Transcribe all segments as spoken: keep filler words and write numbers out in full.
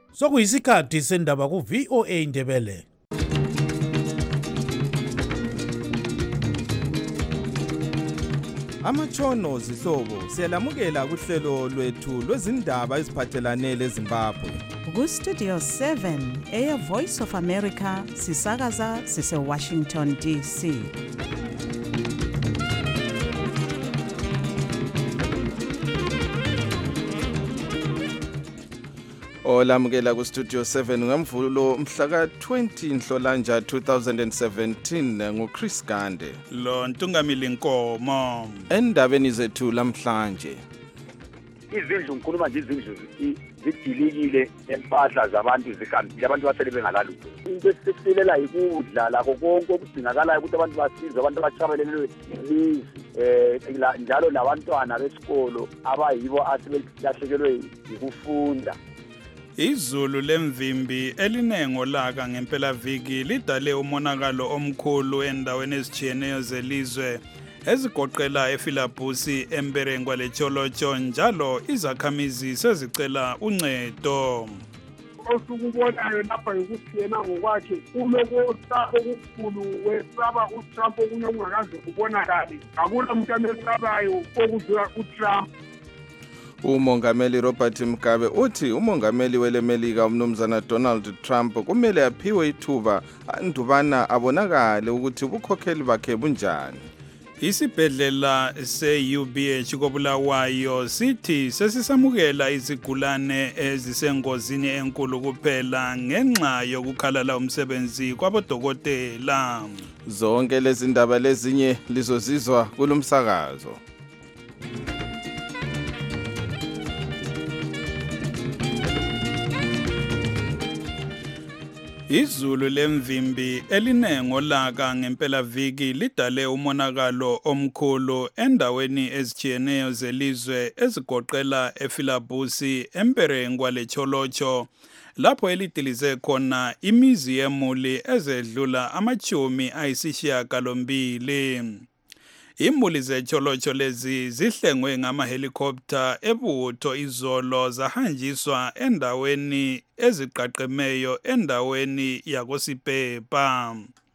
Sokuyisikhathi sendaba ku V O A Ndebele. Amatshono zihlobo siyalamukela kuhlelo lwethu lwezindaba eziphathelane leZimbabwe. Ku Studio seven, Air Voice of America, sisakaza sise Washington D C. Olamukela ku Studio seven ngamvulo mhla ka twenty Nhlolanja two thousand seventeen nguChris Gande. Lo Ntungamili Nkomo. Endabeni zethu lamhlanje. Izindlu ngikhuluma nje izindlu zidilikile empahla zabantu zihambile abantu basele bengalalutho. Into esisilela ikudla lakho konke okudingakalayo ukuthi abantu basizwe abantu abatshabelelwe imizi eh njalo labantwana besikolo abayibo asebelahlekelwe ukufunda. Izulu lemvimbi elinengo laka ngempela viki lidale umonakalo omkhulu endaweni ezitshiyeneyo zelizwe ezigoqela eFilabusi, eMberengwa leTsholotsho njalo izakhamizi sezicela uncedo. Osukubonayo lapha ukuthi yena ngokwakhe ulokusaba okukhulu wesaba uTrump okunye ungakaze kubonakala. Akula umuntu amesabayo okudlula uTrump. Umongameli Robert Mugabe uthi umongameli welemelika umnumzana Donald Trump kumele aphiwe ithuba andubana abonakale ukuthi ubukhokheli bakhe bunjani. Isibhedlela se-U B H koBulawayo sithi sesisamukela izigulane ezisengozini enkulu kuphela ngenxa yokukhalala umsebenzi kwabodokotela. Zonke lezi ndaba lezinye lizozizwa kulomsakazo. Izulu lemvimbi elinengo laka ngempela viki lidale umonakalo omkhulu endaweni ezitshiyeneyo zelizwe ezigoqela eFilabusi, eMberengwa leTsholotsho lapho elidilize khona imizi yemuli ezedlula amachumi ayisishiyagalombili. Imuli zeTsholotsho lezi zihlengwe ngamahelicopter ebutho izolo zahanjiswa endaweni eziqaqemeyo endaweni yakosipepa.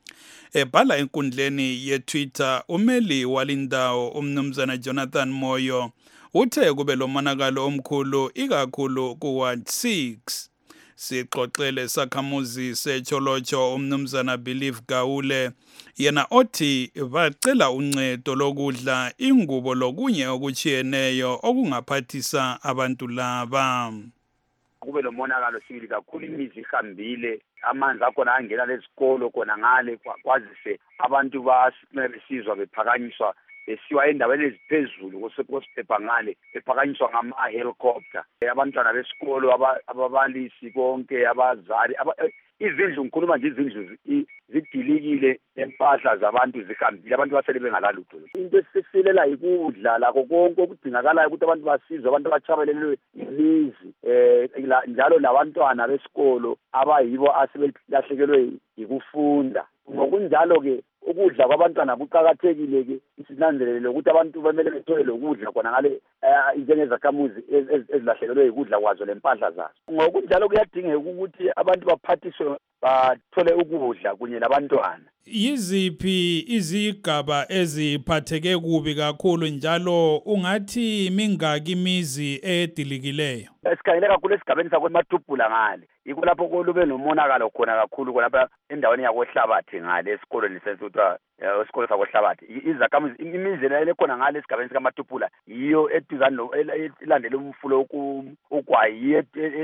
Ebhala enkundleni yeTwitter umeli walindawo umnumzana Jonathan Moyo uthe kube lomonakalo omkhulu ikakhulu ku Ward six. Sixoxele sakhamuzi seTsholotsho umnumzana Believe Gawule yena othi bacela uncedo lokudla ingubo lokunye okuchiyeneyo okungaphathisa abantu laba. Kube lomonakalo sibili kakhulu imizi ihambile amanzi akhona angena lesikolo khona ngale kwazise abantu basizwa bephakanyiswa besiwa endaweni eziphezulu kosiphepha ngale bephakanyiswa ngama-helicopter. Abantwana besikolo ababalisi konke abazali izindlu ngikhuluma nje izindlu zidilikile empahla zabantu zihambile abantu basele bengalalutho. Into esisilela ikudla lakho konke okudingakalayo ukuthi abantu basizwe abantu abatshabelelwe imizi eh njalo labantwana besikolo abayibo asebelahlekelwe ukufunda. Ngokunjalo ke ukudla kwabantwana kuqhakathekile ke isinanzelelo ukuthi abantu bamele bethole lokudla khona ngale njengezakhamuzi ezilahlekelwe ukudla kwazo lempahla zazo. Ngokunjalo kuyadingeka ukuthi abantu baphathiswe bathole ukudla kunye labantwana. Yiziphi izigaba eziphatheke kubi kakhulu njalo ungathi mingaki imizi edilikileyo? Esikhangele kakhulu esigabeni sakweMatubhula ngale yikho lapho kolube nomonakalo khona kakhulu lapha endaweni yakohlabathi ngale esikolweni sesutwa esikolo sakohlabathi. Izakhamuzi imizi la ekhona ngale esigabeni sikaMatubhula yiyo eduzane ilandele umfulo ukwayi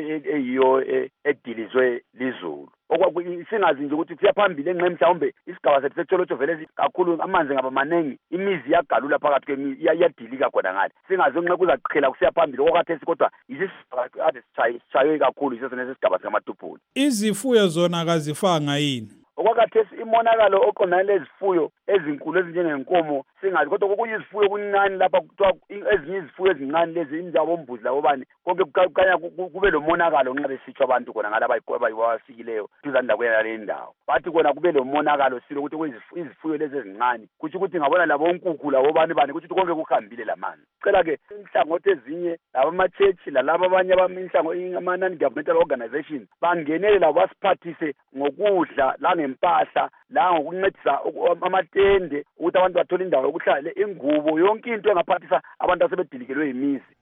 eyiyo edilizwe lizulu. Singazi nje ukuthi siyaphambili enxe mhlawumbe isigaba sethu seTsholotsho vele kakhulu amanzi ngaba manengi imizi yagalula phakathi kwemizi iyadilika khona ngale singazi enxe kuzaqhela kusiyaphambili okwathi kodwa isisigaba ade sichaywe kakhulu isesona sesigaba sikaMatubhula. Izifuyo zona kazifanga yini? Okwakhathesi imonakalo oqondane lezifuyo ezinkulu ezinjengenkomo singazi, kodwa kokunye izifuyo kuncane lapha kuthiwa ezinye izifuyo ezincane lezi injabombuzi labo bani konke kukanya kube lo monakalo nxa besitsho abantu khona ngalaba abayiwasikileyo duzane lakwena le ndawo, bathi kona kube lo monakalo silo ukuthi izifuyo lezi ezincane kutsho ukuthi ngabona labo nkukhu labo bani bani kutsho ukuthi konke kuhambile lamanzi. Cela ke inhlangothi ezinye laba ama-church lalaba abanye ama-non-governmental organizations bangenele labo basiphathise ngokudla langempahla la ngokuncedisa amatende ukuthi abantu bathole indawo yokuhlala, ingubo, yonke into engaphathisa abantu asebedilikelwe yimizi.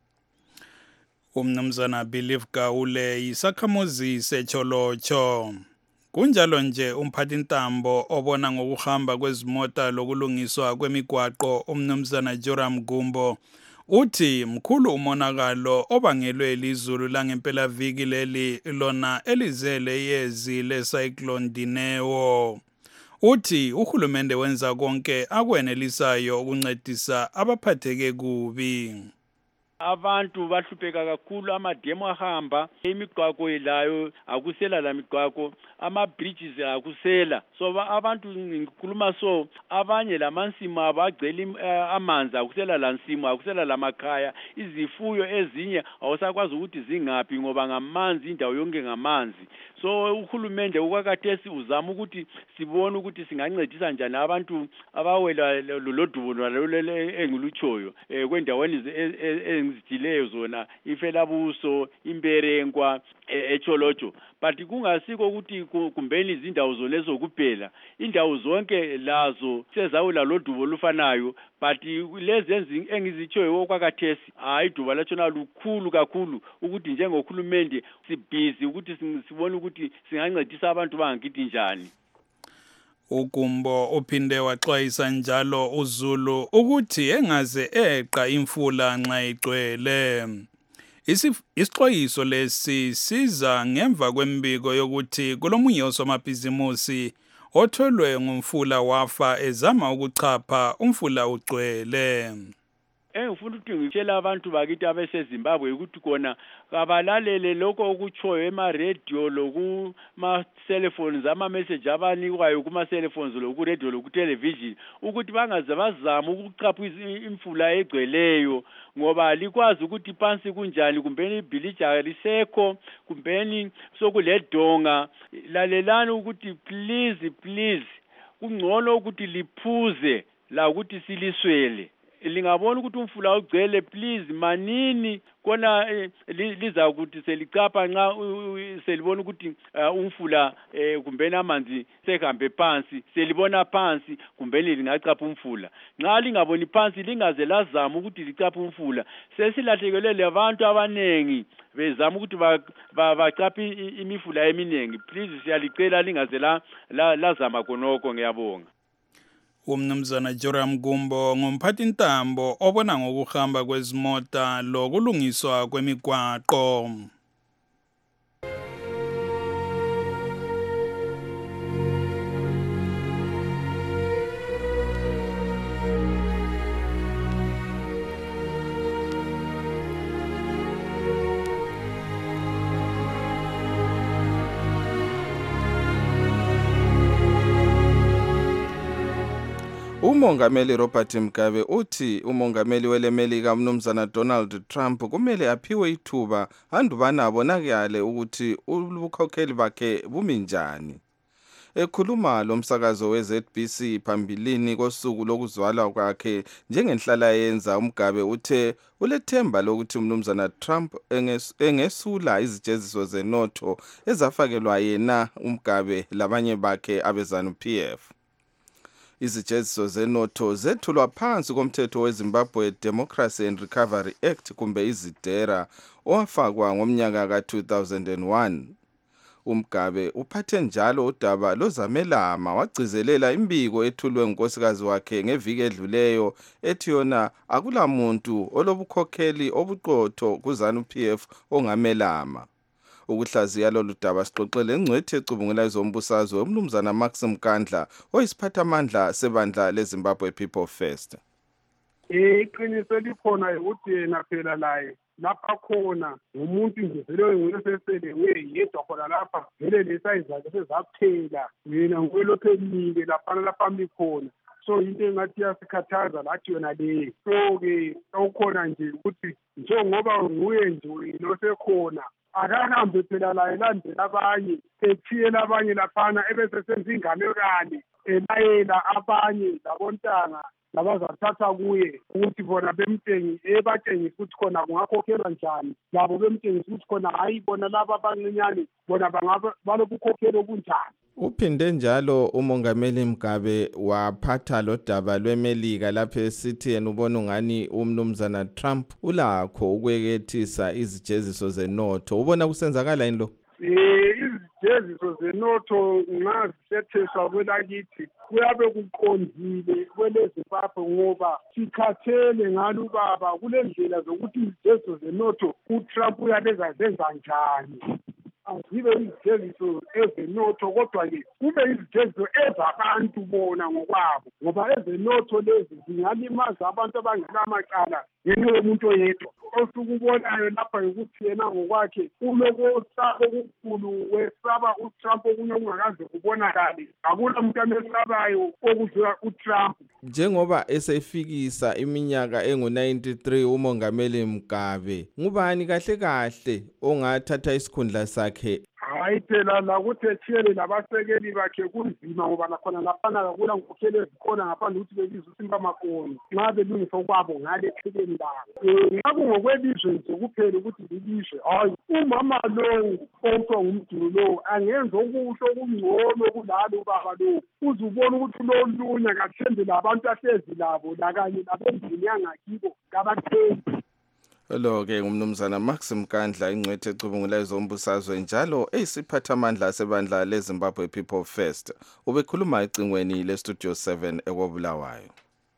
Umnumzana Believe Gaule yisakhamuzi seCholocho. Kunjalo nje umphathintambo obona ngokuhamba kwezimota lokulungiswa kwemigwaqo umnumzana Joram Gumbo uthi mkhulu umonakalo obangelwe lizulu langempela viki leli lona elizele yezi lecyclone Dineo. Uthi uhulumende wenza konke akwenelisayo ukuncedisa abaphatheke kubi. Abantu bahlupheka kakhulu, amademo ahamba, imigwaqo ilayo akusela la migwaqo, ama bridges akusela. So abantu ngikhuluma so abanye lamansimo abagcela uh, amanzi akusela la nsimo, akusela la makhaya, izifuyo ezinye awusakwazi ukuthi zingaphi ngoba ngamanzi, indawo yonke ngamanzi. So uhulumende ukwakathesi uzama ukuthi sibone ukuthi singancedisa njani abantu abawela lodubo lolele enguluchoyo eh kwendaweni engizidileyo zona iFelabuso, Imberenkwa, eCholocho. But kungasiko ukuthi kumbeni izindawo zona ezokuphela, indawo zonke lazo sezawula lodubo lufanayo, but lezi engizitshoyo okwakathesi hayi duba lachona lukhulu kakhulu ukuthi njengokhulumende sibhizi ukuthi sibone ukuthi singancedisa abantu bangakithi njani. Ugumbo uphinde waxwayisa njalo uZulu ukuthi engaze eqa imfula nxa igcwele. Isixwayiso lesi siza ngemva kwembiko yokuthi kulomunye osomabhizimusi otholwe ngumfula wafa ezama ukuchapha umfula ugcwele. Engifuna ukuthi ngitshela abantu bakithi abeseZimbabwe ukuthi kona kabalalele lokho okutshoyo ema radio lokuma cellphones ama message abanikwayo kuma cellphones loku radio loku television ukuthi bangaze bazama ukuchapha imfula egcweleyo ngoba likwazi ukuthi phansi kunjani kumbeni ibilija lisekho kumbeni sokuledonga. Lalelani ukuthi please please kungcono ukuthi liphuze la ukuthi siliswele. Lingabona ukuthi umfula ugcwele please manini kona eh, liza ukuthi selicapha nxa selibona ukuthi uh, umfula eh, kumbeni amanzi sehambe phansi, selibona phansi kumbeni lingacapha umfula. Nxa lingaboni phansi lingaze lazama ukuthi licapha umfula, sesilahlekelele abantu abanengi bezama ukuthi bacaphe imifula eminengi. Please siyalicela lingaze la lazama konoko. Ngiyabonga. Umnumzana Joram Gumbo ngumphathintambo obona ngokuhamba kwezimota lokulungiswa kwemigwaqo. Umongameli Robert Mugabe uthi umongameli welemelika umnumzana Donald Trump kumele aphiwe ithuba andubana abonakale ukuthi ubukhokheli bakhe bumi njani. Ekhuluma lo msakazo we-Z B C phambilini kosuku lokuzalwa kwakhe njengenhlala yenza, uMugabe uthe ulethemba lokuthi umnumzana Trump engesula izijeziso zenotho ezafakelwa yena uMugabe labanye bakhe abeZANU P F. Izijeziso zenotho zethulwa phansi komthetho weZimbabwe Democracy and Recovery Act kumbe izidera owafakwa ngomnyaka ka two thousand one. uMugabe uphathe njalo udaba lozamelama wagcizelela imbiko ethulwe ngunkosikazi wakhe ngeviki edluleyo ethi yona akulamuntu olobukhokheli obuqotho kuZANU P F ongamelama. Ukuhlaziya lolu daba sixoxele engcwethi ecubungula ezombusazwe umnumzana Maxim Kandla oyisiphathamandla sebandla leZimbabwe People First. Iqiniso likhona ukuthi yena phela laye lapha khona umuntu nje vele ngiyosesele weyedwa khona lapha vele lesayizake sezaphela yena ngolophelile lapha lapha mikhona. so into engathi yasikhathaza lathi yona leyo. So-ke okukhona nje ukuthi njengoba nguye nje nosekhona akahambe phela la elandela abanye ethiyela abanye laphana ebese senza inganekane elayela abanye labontanga labazathatha kuye ukuthi bona bemtengi ebatshengisa ukuthi khona kungakhokhelwa njani labo bemtshengisa ukuthi khona hayi bona laba abancinyane bona bangaba balobukhokhelo kunjani. Uphinde njalo umongameli Mugabe waphatha lo daba lweMelika lapho esithi yena ubona ungani umnumzana Trump ulakho ukwekethisa izijeziso zenotho. Ubona kusenzakala yini lo? Eh izijeziso zenotho ngazisetheswa kwelakithi kuyabe kuqondile kweleZimbabwe ngoba sikhathele ngalo baba kule ndlela zokuthi izijeziso zenotho uTrump uyabeza zenza njani. Azibe izijeziso ezenotho kodwa-ke kube izijeziso ezabantu bona ngokwabo ngoba ezenotho lezi zingalimaza abantu abangenamacala ngenxa yomuntu oyedwa. Osukubonayo lapha ukuthi yena ngokwakhe ulokusaba okukhulu wesaba uTrump okunye okungakaze kubonakale. Akula muntu amesabayo okudlula uTrump. Njengoba esefikisa iminyaka engu ninety-three umongameli Mugabe, ngubani kahle kahle ongathatha isikhundla sakhe? Hayi phela la ukuthi ethiyele labasekeli bakhe kunzima ngoba nakhona laphana kakula ngokhokhela ezikhona ngaphandle ukuthi bebizwe uSimba Makoni nxa belungisa kwabo ngale ekhebeni labo. Ngaku ngokwelizwe nje kuphela ukuthi lilizwe. Hayi umama lo onke ngumdulu lo angenza okuhle okungcono kulalo baba lo. Uzubona ukuthi lo lunya kathembe labantu ahlezi labo lakanye labendini yangakibo kabathembi. Lo ke ngumnumzana Max Mkandla ingcwethe ecubungula ezombusazwe njalo eyisiphathamandla asebandla leZimbabwe People First. Ubekhuluma ecingweni le Studio seven ekwabulawayo.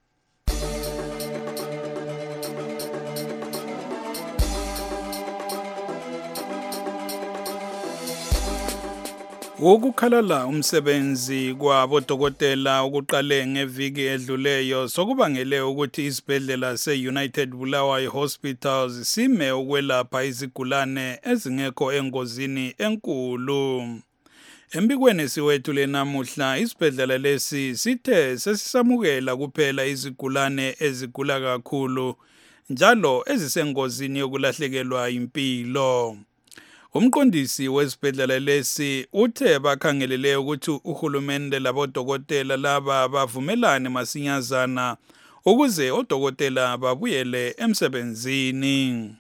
Ukukhalala umsebenzi kwabodokotela ukuqale ngeviki edluleyo sokubangele ukuthi isibhedlela se-United Bulawayo Hospitals sime ukwelapha izigulane ezingekho engozini enkulu. Embikweni siwethu lenamuhla isibhedlela lesi sithe sesisamukela kuphela izigulane ezigula kakhulu njalo ezisengozini yokulahlekelwa impilo. Umqondisi wesibhedlela lesi uthe bakhangelele ukuthi uhulumende labodokotela laba bavumelane masinyazana ukuze odokotela babuyele emsebenzini.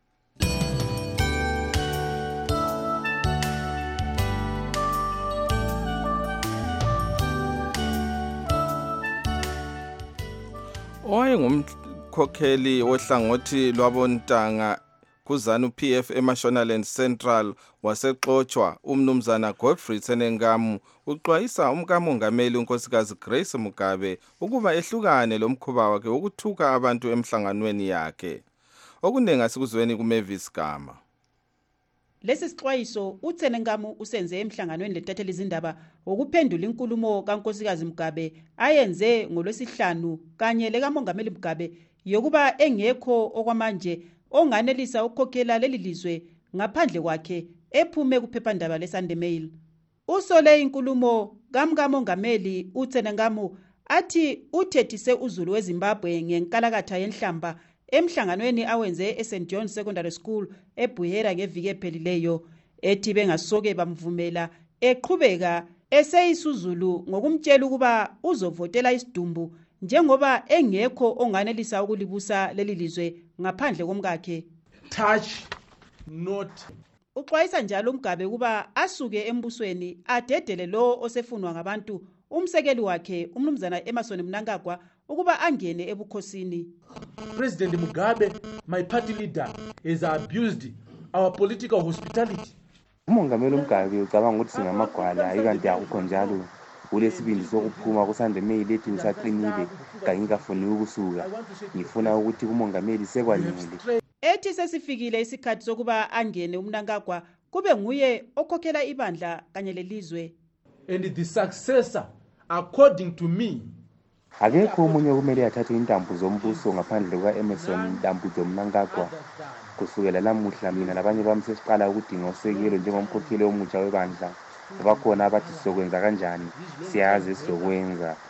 Owayengumkhokheli wohlangothi lwabontanga kuzanu P F eMashonaland Central wasexoxwa umnumzana Godfrey Tsenengamu uxwayisa umkamongameli unkosikazi Grace Mugabe ukuba ehlukane lomkhuba wakhe ukuthuka abantu emhlanganweni yakhe. Okunenga sikuzweni kuMavis Gama. Lesi sixwayiso uTsenengamu usenze emhlanganweni letatheli izindaba ukuphendula inkulumo kankosikazi Mugabe ayenze ngolwesihlanu kanye lekamongameli Mugabe yokuba engekho okwamanje onganelisa ukukhokhela leli lizwe ngaphandle kwakhe ephume kuphephandaba leSunday Mail. Usole inkulumo kamkamongameli uTsenengamu athi uthethise uzulu weZimbabwe ngenkalakatha yenhlamba emhlanganweni awenze eSaint John Secondary School eBuhera ngeviki ephelileyo ethi bengasoke bamvumela eqhubeka eseyisuzulu ngokumtshela ukuba uzovotela isidumbu njengoba engekho onganelisa ukulibusa leli lizwe ngaphandle komkakhe. Touch not. Uxwayisa njalo uMgabe kuba asuke embusweni adedele lo osefunwa ngabantu umsekeli wakhe umnumzana Emmerson Mnangagwa ukuba angene ebukhosini. President Mugabe, my party leader, has abused our political hospitality. Umongameli uMgabe ucabanga ukuthi singamagwala ikanti akukho njalo. Ulesibindi sokuphuma kuSunday Mail ethi usaqinile kanye kafuni ukusuka. Ngifuna ukuthi umongameli sekwanele. Ethi sesifikile isikhathi sokuba angene uMnangagwa kube nguye okhokhela ibandla kanye lelizwe. And the successor, according to me, akekho umunye kumele athathe intambo zombuso ngaphandle kukaEmmerson Dambudzo Mnangagwa. Kusukela lamuhla mina labanye bami sesiqala ukudinga usekelo njengomkhokheli omutsha webandla. Bakhona abathi sizokwenza kanjani siyazi sizokwenza.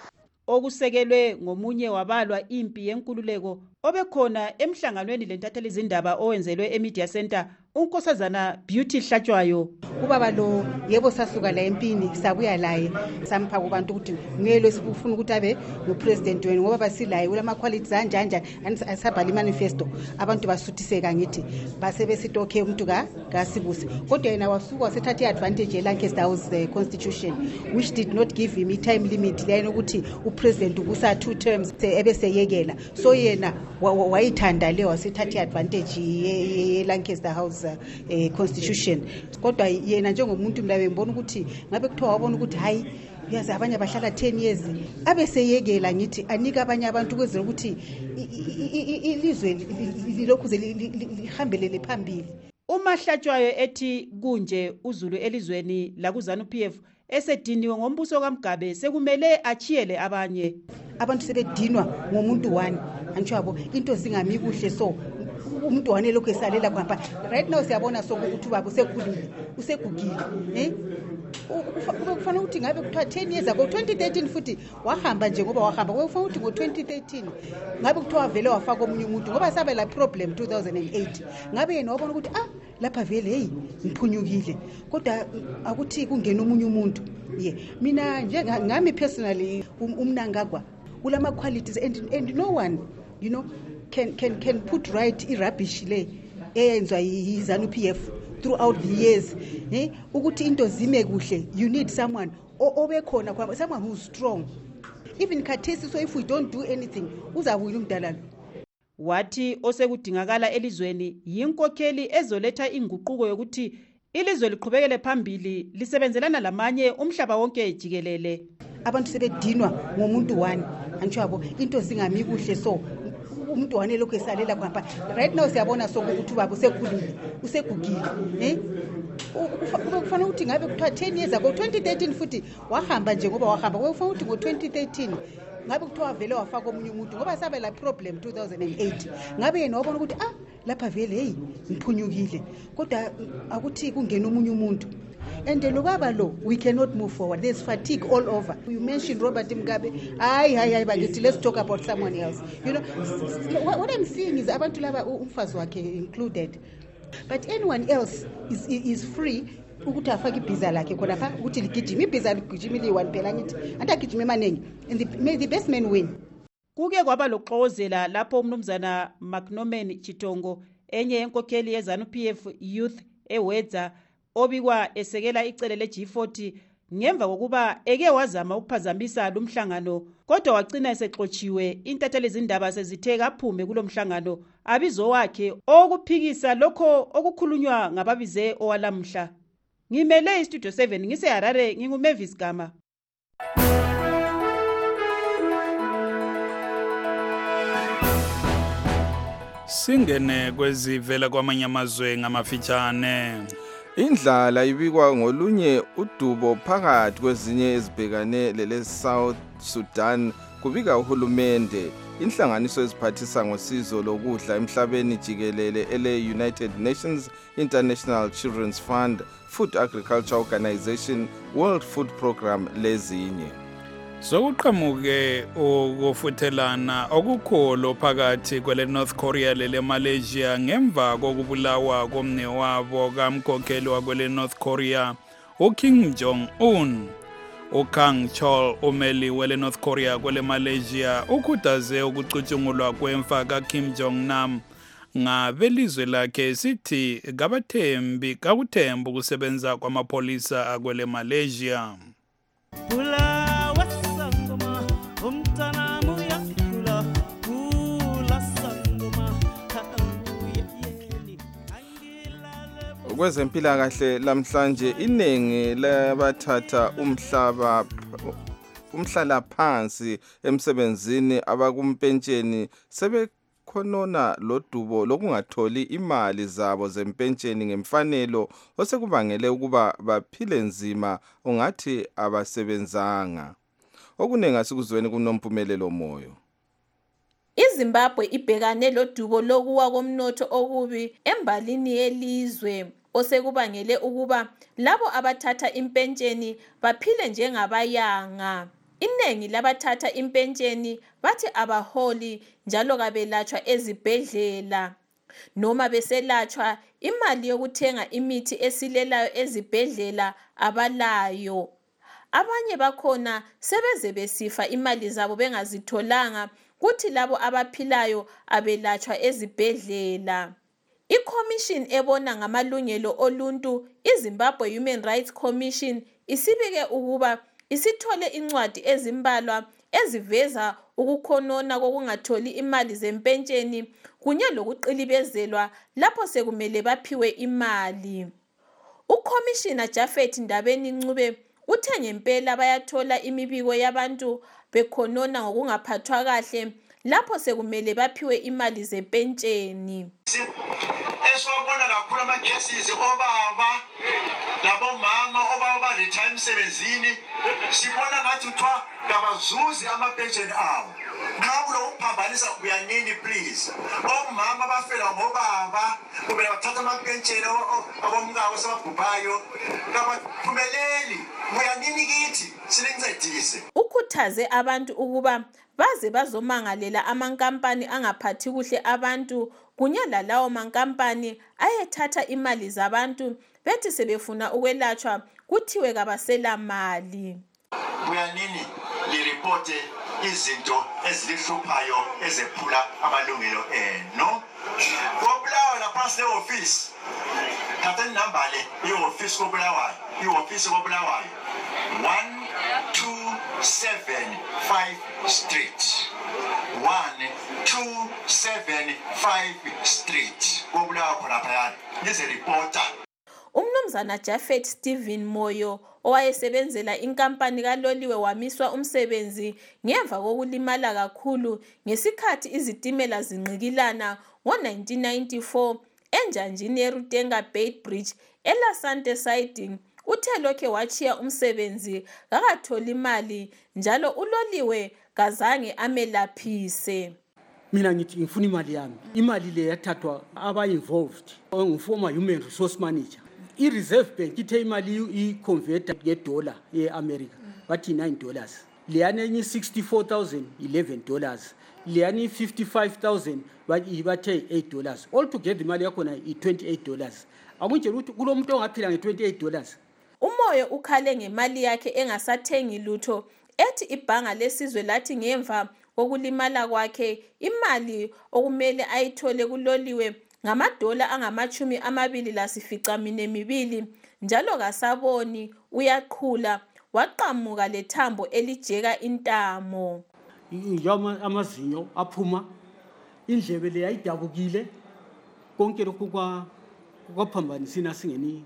okusekelwe ngomunye wabalwa impi yenkululeko obekhona emhlanganweni lentatheli zindaba owenzelwe eMedia Center unkosazana Beauty Hlatshwayo. Ubaba lo yebo sasuka la empini sabuya laye sampha kubantu ukuthi ngelo sifuna ukuthi abe ngupresident wenu ngoba basilaye ulama qualities anjanja asabhala imanifesto abantu basuthiseka ngithi base besithi okay umuntu ka kasibuse kodwa yena wasuka wasethatha iadvantage yeLancaster House uh, constitution which did not give him a time limit lena ukuthi upresident ubusa two terms ebeseyekela so yena wayithanda le wasethatha iadvantage yeLancaster House uh, constitution kodwa yena njengomuntu mlabe ngibona ukuthi ngabe kuthiwa wabona ukuthi hayi uyazi abanye abahlala ten years abeseyekela ngithi anika abanye abantu kwezela ukuthi ilizwe lilokhu lihambelele phambili. uMahlatshwayo ethi kunje uZulu elizweni la kuZANU P F esediniwe ngombuso kaMgabe sekumele achiyele abanye abantu sebedinwa ngomuntu one antsho yabo into zingami kuhle so umuntu wane lokho esalela kwapha right now siyabona so ukuthi ubaba usekhulile usegugile eh kufanele ukuthi ngabe kuthiwa ten years ago twenty thirteen futhi wahamba nje ngoba wahamba kufanele ukuthi ngo twenty thirteen ngabe kuthiwa vele wafaka omunye umuntu ngoba sabe la problem two thousand eight ngabe yena wabona ukuthi ah lapha vele hey ngiphunyukile kodwa akuthi kungena omunye umuntu ye mina nje ngami personally umnangagwa ulama qualities and and no one you know can can can put right irubbish le eyenzwa yiZANU P F throughout the years eh ukuthi into zime kuhle you need someone obekhona kwa someone who's strong even khathesi so if we don't do anything uzabuya umdalalo. Wathi osekudingakala elizweni yinkokheli ezoletha inguquko yokuthi ilizwe liqhubekele phambili lisebenzelana lamanye umhlaba wonke jikelele. Abantu sebedinwa ngomuntu one antsho yabo into zingami kuhle so umuntu wane lokho esalela kwapha right now siyabona so ukuthi ubaba usekhulile usegugile eh kufanele ukuthi ngabe kuthiwa ten years ago twenty thirteen futhi wahamba nje ngoba wahamba kufanele ukuthi ngo twenty thirteen ngabe kuthiwa vele wafaka omunye umuntu ngoba sabe la problem two thousand eight ngabe yena wabona ukuthi ah lapha vele hey ngiphunyukile kodwa akuthi kungena omunye umuntu. And the Lugaba law, we cannot move forward. There's fatigue all over. You mentioned Robert Mugabe. Aye, aye, aye, but let's talk about someone else. You know, what, what I'm seeing is abantu laba umfazwakhe included. But anyone else is is free ukuthi afake ibhiza lakhe khona pha ukuthi ligijima ibhiza ligijimile one phela ngithi andagijima emanengi and the, may the best man win. Kuke kwaba loxozela lapho umnumzana McNorman Chitongo enye yenkokheli yeZANU P F Youth ewedza obikwa esekela icele le G forty ngemva kokuba eke wazama ukuphazamisa lumhlangano kodwa wagcina esexotshiwe. Intatheli zindaba sezithe kaphume kulomhlangano abizo wakhe okuphikisa lokho okukhulunywa ngababize owalamhla. Ngimele iStudio seven ngise Harare nginguMavis Gama. Singene kwezivela kwamanye amazwe ngamafitshane. Indlala ibikwa ngolunye udubo phakathi kwezinye ezibhekane lele South Sudan kubika uhulumende. Inhlanganiso eziphathisa ngosizo lokudla emhlabeni jikelele ele United Nations International Children's Fund, Food Agriculture Organization, World Food Program lezinye. Sokuqhamuke ukufuthelana okukhulu phakathi kwele North Korea lele Malaysia ngemva kokubulawa komnewabo kamkhokheli wakwele North Korea uKim Jong Un. uKang Chol umeli wele North Korea kwele Malaysia ukhuthaze ukucutshungulwa kwemfa kaKim Jong Nam ngabelizwe lakhe sithi kabathembi kakuthemba ukusebenza kwamapholisa akwele Malaysia. Kwezempilakahle lamhlanje inengi labathatha umhlaba umhlala phansi emsebenzini abakumpentsheni sebekhonona lodubo lokungatholi imali zabo zempentsheni ngemfanelo osekubangele ukuba baphile nzima ungathi abasebenzanga. Okunenga sikuzweni kunomphumelelo moyo. iZimbabwe ibhekane lodubo lokuwa komnotho okubi embalini yelizwe osekubangele ukuba labo abathatha impentsheni baphile njengabayanga. Inengi labathatha impentsheni bathi abaholi njalo kabelatshwa ezibhedlela. Noma beselatshwa imali yokuthenga imithi esilelayo ezibhedlela abalayo. Abanye bakhona sebeze besifa imali zabo bengazitholanga, kuthi labo abaphilayo abelatshwa ezibhedlela. I-Commission ebona ngamalungelo oluntu, iZimbabwe Human Rights Commission, isibike ukuba isithole incwadi ezimbalwa eziveza ukukhonona kokungatholi imali zempentsheni kunye lokuqilibezelwa lapho sekumele baphiwe imali. UCommissioner Japhet Ndabeni-Ncube uthe ngempela bayathola imibiko yabantu bekhonona ngokungaphathwa kahle lapho sekumele baphiwe imali zempentsheni. Eswabona kakhulu ama cases obaba labomama obaba retire emsebenzini, sibona ngathi kuthiwa kabazuzi ama-pension abo. Nxa kulokuphambanisa uyanini please. Omama bafela ngobaba kumele bathatha ama-pension abomkabo sebabhubhayo. Kabaphumeleli, uyanini kithi silincedise. Ukhuthaze abantu ukuba baze bazomangalela amankampani angaphathi kuhle abantu kunye lalawo mankampani ayethatha imali zabantu bethi sebefuna ukwelatshwa kuthiwe kabasela mali. Uyanini liripote izinto ezilihluphayo ezephula amalungelo eno. Kobulawa lapha se office. Thatha inamba le i-office kobulawayo, i-office kobulawayo. one two seven five Street. one two seven five Street. Kobulawa khona phayana. This is a reporter. Umnumzana Japhet Stephen Moyo owayesebenzela inkampani kaloliwe wamiswa umsebenzi ngemva kokulimala kakhulu ngesikhathi izitimela zinqikilana ngo nineteen ninety-four enjanjini yeRutenga Bay Bridge eLasante Siding. Uthe lokhe wachiya umsebenzi kakatholi imali njalo uloliwe kazange amelaphise. Mina ngithi ngifuna imali yami. Imali le yathathwa aba involved ngformer human resource manager. I-Reserve Bank ithe imali i-converter ye-dollar ye-America bathi nine dollars. Leyana enye sixty-four thousand eleven dollars. Leyana fifty-five thousand bathe eight dollars. All together imali yakhona i-twenty-eight dollars. Akutshela ukuthi kulomuntu ongaphila nge-twenty-eight dollars. Umoyo ukhale ngemali yakhe engasathengi lutho ethi ibhanga lesizwe lathi ngemva kokulimala kwakhe imali okumele ayithole kuloliwe ngamadola angamachumi amabili lasifica mine mibili njalo kasaboni uyaqhula waqamuka lethambo elijeka intamo. Njama amazinyo aphuma indlebe le yayidabukile konke lokhu kwa kwaphambanisina singeni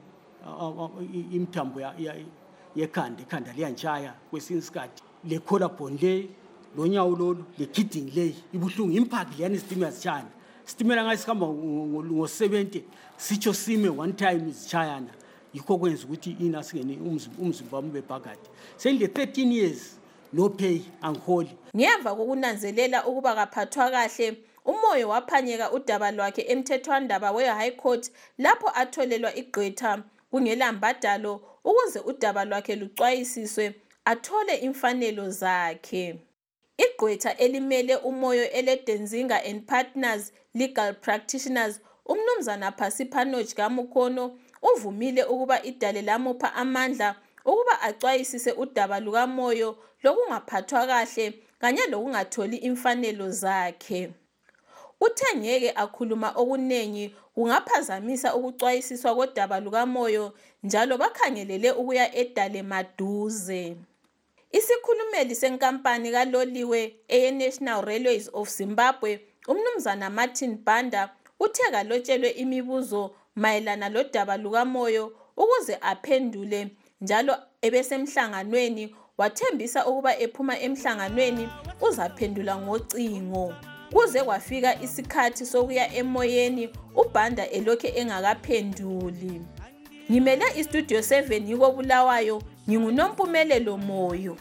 imthambo yekhanda ikhanda liyantshaya kwesinye isikhathi le collarbone le lonyawo lolu le kidney le ibuhlungu impact leyani isitimela sichana isitimela ngasihamba ngo seventy sicho sime one time isichayana yikho kwenza ukuthi ina singeni umzimba wami bebhakade sendle thirteen years no pay angiholi. Ngemva kokunanzelela ukuba kaphathwa kahle Umoyo waphanyeka udaba lwakhe emthethwandaba we-High Court lapho atholelwa igqwetha kungelambadalo ukuze udaba lwakhe luxwayisiswe athole imfanelo zakhe. Igqwetha elimele Umoyo eleDenzinga and Partners Legal Practitioners umnumzana Phasipanoch Kamukhono uvumile ukuba idale lamupha amandla ukuba axwayisise udaba lukaMoyo lokungaphathwa kahle kanye lokungatholi imfanelo zakhe. Uthe ngeke akhuluma okunengi kungaphazamisa ukuxwayisiswa kodaba lukaMoyo njalo bakhangelele ukuya edale maduze. Isikhulumeli senkampani kaloliwe eNational Railways of Zimbabwe umnumzana Martin Banda uthe kalotshelwe imibuzo mayelana lodaba lukaMoyo ukuze aphendule njalo ebesemhlanganweni wathembisa ukuba ephuma emhlanganweni uzaphendula ngocingo. Kuze kwafika isikhathi sokuya emoyeni uBanda elokhe engakaphenduli. Ngimele iStudio seven yiko Bulawayo nginguNompumelelo Moyo.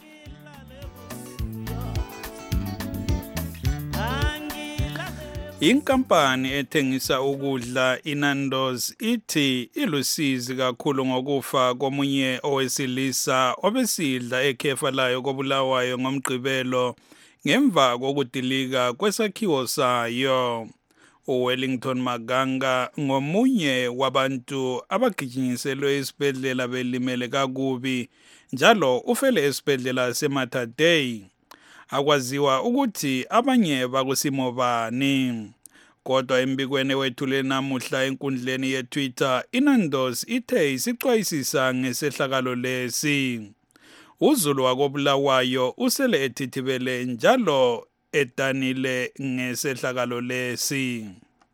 Inkampani ethengisa ukudla iNando's ithi ilusizi kakhulu ngokufa komunye owesilisa obesidla ekhefa layo koBulawayo ngomgqibelo ngemva kokudilika kwesakhiwo sayo. uWellington Maganga ngomunye wabantu abagijinyiselwe esibhedlela belimele kakubi njalo ufele esibhedlela seMatadei. Akwaziwa ukuthi abanye bakusimo bani. Kodwa embikweni wethule namuhla enkundleni yeTwitter, iNando's ithe isixwayisisa ngesehlakalo lesi. uZulu wakoBulawayo usele ethithibele njalo edanile ngesehlakalo lesi.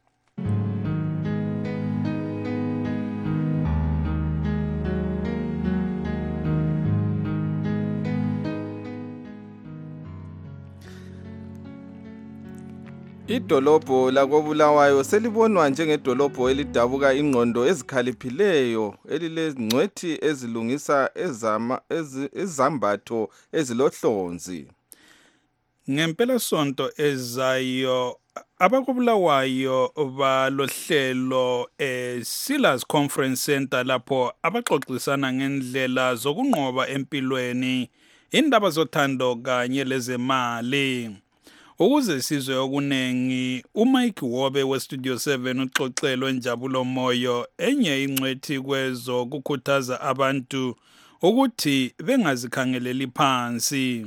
Idolobho lakoBulawayo selibonwa njengedolobho elidabuka ingqondo ezikhaliphileyo elilezingcwethi ezilungisa ezama ezambatho ezilohlonzi. Ngempela sonto ezayo abakoBulawayo balohlelo e Silas Conference Center lapho abaxoxisana ngendlela zokunqoba empilweni, indaba zothando kanye lezemali. Ukuze sizwe okunengi, uMike Wobe weStudio seven uxoxelo Njabulo Moyo enye ingcwethi kwezo kukhuthaza abantu ukuthi bengazikhangeleli phansi.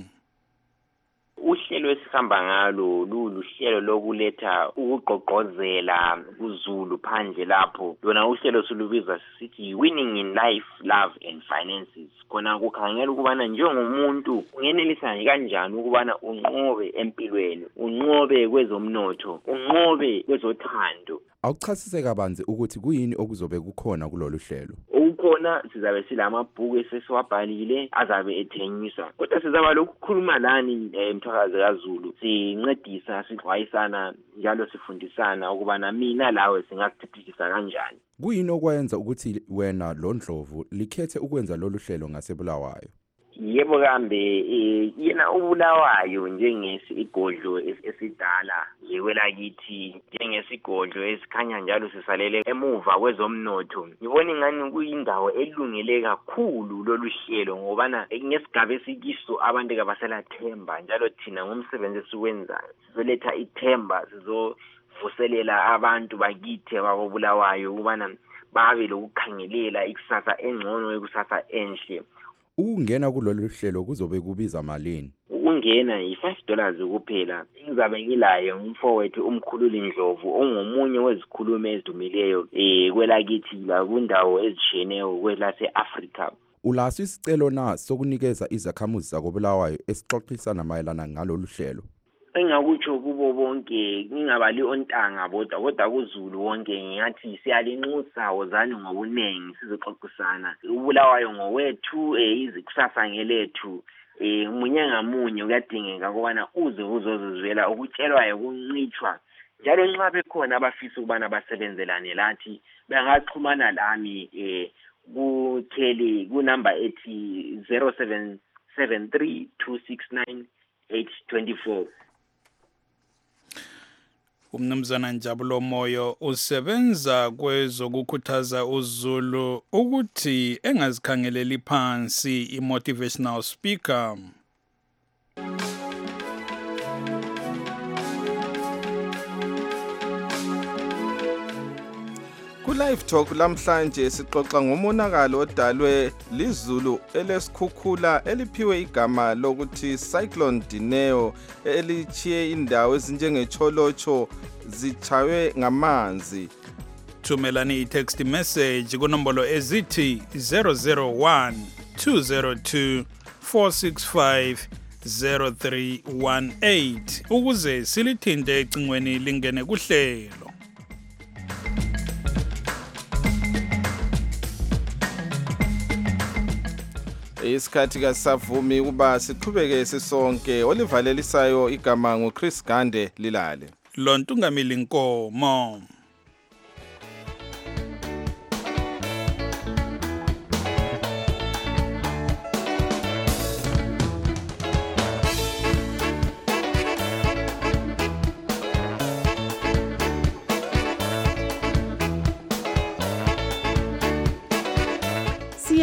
Uhlelo esihamba ngalo luluhlelo lokuletha ukugqogqozela kuZulu phandle lapho. Lona uhlelo solubiza sithi winning in life, love and finances. Kona kukhangela ukubana njengomuntu ungenelisa kanjani ukubana unqobe empilweni, unqobe kwezomnotho, unqobe kwezothando. Awuchasise kabanzi ukuthi kuyini okuzobe kukhona kulolu hlelo. Ukukhona sizabe silamabhuku esesiwabhalile azabe ethengiswa. Kodwa sizaba lokukhuluma lani emthakazi kaZulu, sincedisa, sixwayisana njalo sifundisana ukubana mina lawe singakuthuthukisa kanjani. Kuyini okwenza ukuthi wena lo Ndlovu likhethe ukwenza lolu hlelo ngaseBulawayo? Yebo kambe yena uBulawayo njengesigodlo esidala yekwelakithi, njengesigodlo esikhanya njalo sisalele emuva kwezomnotho. Ngibona ingani kuyindawo elungele kakhulu lolu hlelo ngobana ngesigaba esikiso abantu kabaselathemba njalo thina ngomsebenzi esiwenzayo sizoletha ithemba, sizovuselela abantu bakithi bakoBulawayo ukubana babe lokukhangelela ikusasa engcono ekusasa enhle. Ukungena kulolu hlelo kuzobe kubiza malini? Ukungena yi-five dollars kuphela. Ngizabe ngilaye umfowethu umkhululi Ndlovu ongomunye wezikhulumi ezidumileyo eh kwelakithi la kundawo ezishiyeneyo kwelase-Africa. Ulaso isicelo na sokunikeza izakhamuzi zakoBulawayo esixoxisana mayelana ngalolu hlelo? Engakutsho kubo bonke ngingabali ontanga bodwa kodwa kuZulu wonke ngiyathi siyalinxusa wozani ngobunengi sizoxoxisana. uBulawayo ngowethu izikusasa ngelethu. Eh umunye ngamunye kuyadingeka ukubana uze uzozizwela ukutshelwayo kuncitshwa. Njalo nxa bekhona abafisa ukubana basebenzelane lathi bangaxhumana lami eh kutheli kunumber ethi zero seven seven three two six nine eight two four. Umnumzana Njabulo Moyo usebenza kwezokukhuthaza uZulu ukuthi engazikhangeleli phansi, i-motivational speaker. Ku-Live Talk lamhlanje sixoxa ngomonakalo odalwe liZulu elesikhukhula eliphiwe igama lokuthi Cyclone Dineo elichiye indawo ezinjengecholocho zichaywe ngamanzi. Thumelani i-text message kunombolo ezithi zero zero one two zero two four six five zero three one eight ukuze silithinte ecingweni lingene kuhlelo. Isikhathi kasavumi kuba siqhubeke sisonke. Olivalelisayo igama nguChris Gande Lilale. Lontungamili Nkomo.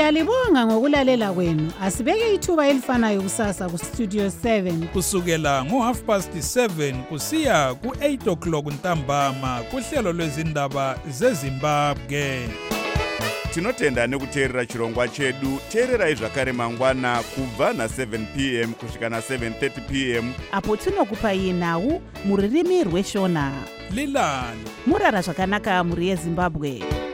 Siyalibonga ngokulalela kwenu. Asibeke ithuba elifanayo kusasa ku Studio seven kusukela ngo half past seven kusiya ku eight o'clock ntambama kuhlelo lwezindaba zeZimbabwe. Tinotenda nekuteerera chirongwa chedu. Teererai zvakare mangwana kubva na seven p m kusvika na seven thirty p m apo tinokupai nhau muririmi rweshona. Lilani murara zvakanaka muri yeZimbabwe.